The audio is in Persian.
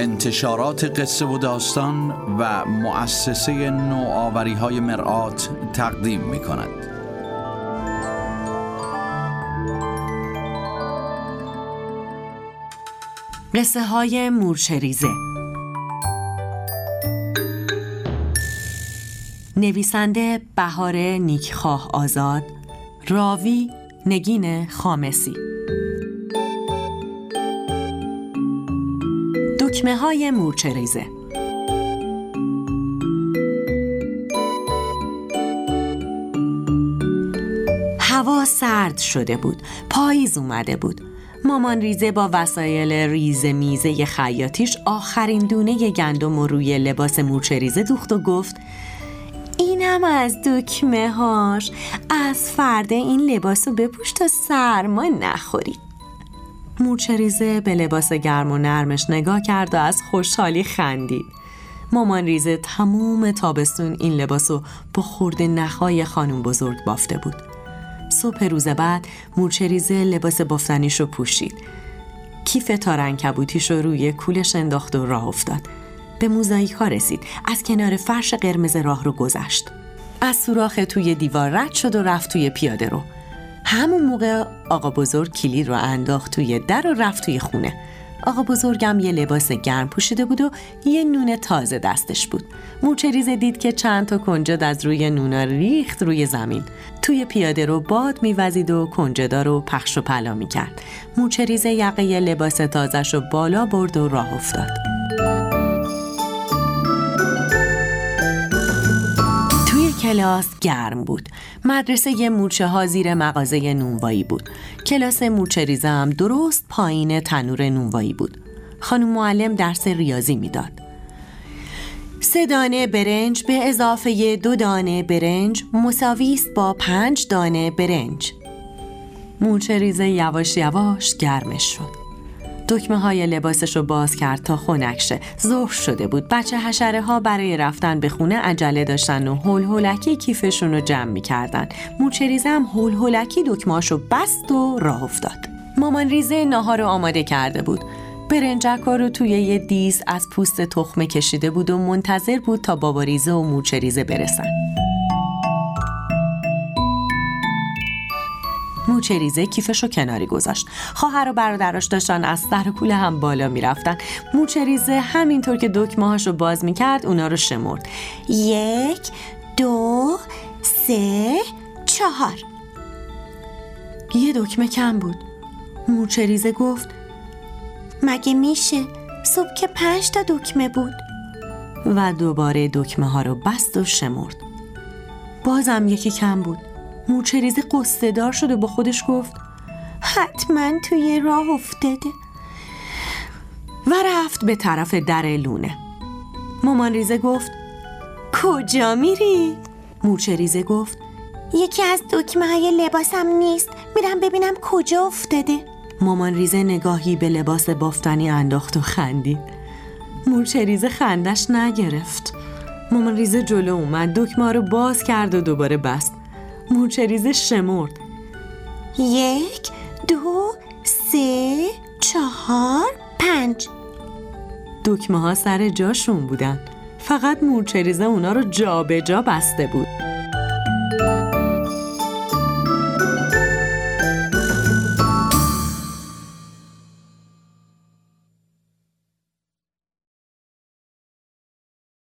انتشارات قصه و داستان و مؤسسه نوآوری‌های مرآت تقدیم می‌کند. قصه های مورچه‌ریزه. نویسنده بهار نیکخواه آزاد، راوی نگین خامسی. دکمه های مورچه‌ریزه. هوا سرد شده بود، پاییز اومده بود. مامان ریزه با وسایل ریزه میزه خیاطیش آخرین دونه گندم رو روی لباس مورچه‌ریزه دوخت و گفت اینم از دکمه هاش، از فردا این لباسو بپوش تا سرما نخوری. مورچه‌ریزه به لباس گرم و نرمش نگاه کرد و از خوشحالی خندید. مامان ریزه تموم تابستون این لباسو با خورده نخای خانم بزرگ بافته بود. صبح روز بعد مورچه‌ریزه لباس بافتنیشو پوشید. کیف تارعنکبوتیشو روی کولش انداخت و راه افتاد. به موزاییک‌ها رسید. از کنار فرش قرمز راه رو گذشت. از سوراخ توی دیوار رد شد و رفت توی پیاده رو. همون موقع آقا بزرگ کلید رو انداخت توی در و رفت توی خونه. آقا بزرگم یه لباس گرم پوشیده بود و یه نون تازه دستش بود. مورچه‌ریزه دید که چند تا کنجد از روی نونا ریخت روی زمین. توی پیاده رو باد میوزید و کنجدا رو پخش و پلا میکرد. مورچه‌ریزه یقه یه لباس تازه‌ش رو بالا برد و راه افتاد. کلاس گرم بود. مدرسه یه مورچه ها زیر مغازه نونوایی بود. کلاس مورچه‌ریزه هم درست پایین تنور نونوایی بود. خانم معلم درس ریاضی میداد. 3 دانه برنج به اضافه 2 دانه برنج مساوی است با 5 دانه برنج. مورچه‌ریزه یواش یواش گرمش شد. دکمه های لباسش رو باز کرد تا خنک شه. ظهر شده بود. بچه حشره ها برای رفتن به خونه عجله داشتن و هول هولکی کیفشون رو جمع می کردن. مورچه‌ریزه هم هول هولکی دکمه‌اش رو بست و راه افتاد. مامان ریزه ناهار رو آماده کرده بود. برنجک‌ها رو توی یه دیس از پوست تخمه کشیده بود و منتظر بود تا بابا ریزه و مورچه‌ریزه برسن. مورچه‌ریزه کیفشو کناری گذاشت. خواهر و برادراش داشتن از سر کوله هم بالا میرفتن. مورچه‌ریزه همینطور که دکمه‌هاشو باز میکرد اونا رو شمرد. 1 2 3 4. یه دکمه کم بود. مورچه‌ریزه گفت مگه میشه؟ صبح که 5 تا دکمه بود. و دوباره دکمه ها رو بست و شمرد. بازم یکی کم بود. مورچه‌ریزه قصه دار شد و با خودش گفت حتما توی راه افتاده و رفت به طرف در لونه. مامان ریزه گفت کجا میری؟ مورچه‌ریزه گفت یکی از دکمه های لباسم نیست، میرم ببینم کجا افتاده. مامان ریزه نگاهی به لباس بافتنی انداخت و خندید. مورچه‌ریزه خندش نگرفت. مامان ریزه جلو اومد، دکمه رو باز کرد و دوباره بست. مورچه‌ریزه شمرد. 1 2 3 4 5. دکمه ها سر جاشون بودن. فقط مورچه‌ریزه اونا رو جا به جا بسته بود.